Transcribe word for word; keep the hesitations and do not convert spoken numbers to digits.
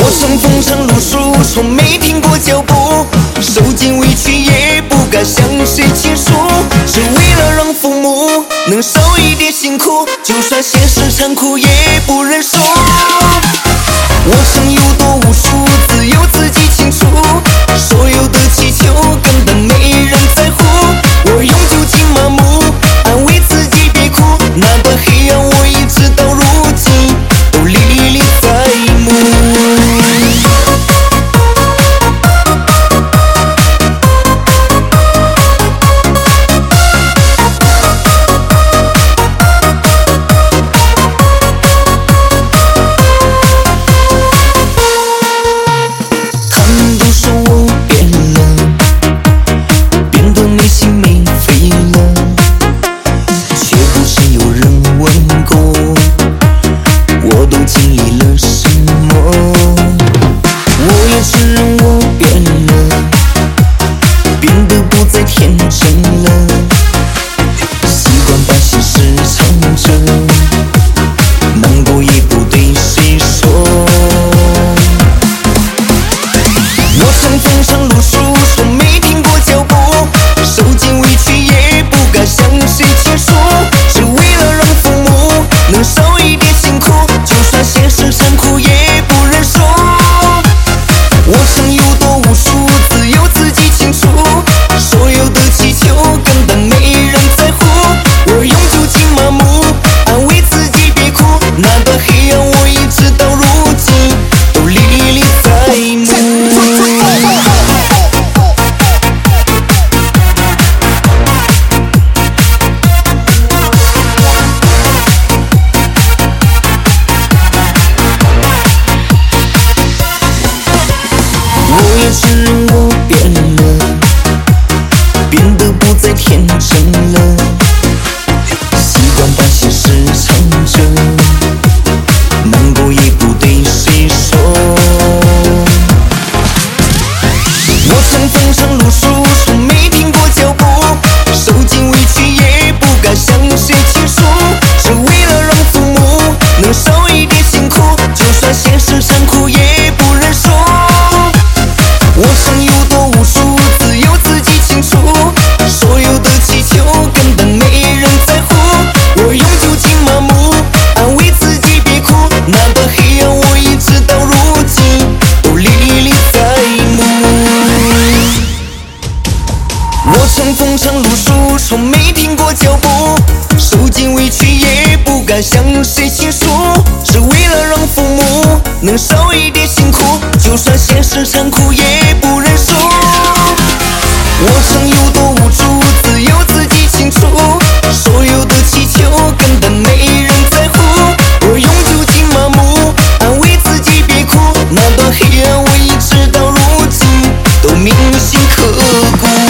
曾风餐露宿，从没停过脚步，受尽委屈也不敢向谁倾诉，只为了让父母能少一点辛苦，就算现实残酷也不认输。我曾有多无数，只有自己清楚，所有的祈求根本没人在乎，我永久竟麻木，安慰自己别哭，那段黑暗我一直到如今都历历在目。承认我变了，变得不再天真了，习惯把心事藏着，难过也不对谁说。我曾风餐露宿，从没停过脚步，受尽委屈也不敢向谁倾诉，只为了让父母能少一点辛苦，就算现实残酷也不认输。我曾有多无助，只有自己清楚，所有的祈求根本没人在乎，我永久竟麻木，安慰自己别哭，那段黑暗我一直到如今都历历在目。我曾风餐露宿，从没停过脚步，受尽委屈也不敢向谁倾诉，只为了让父母能少一点辛苦，就算现实残酷也不认输。我曾有多无助，只有自己清楚，所有的祈求根本没人在乎，我永久竟麻木，安慰自己别哭，那段黑暗我一直到如今都铭心刻骨。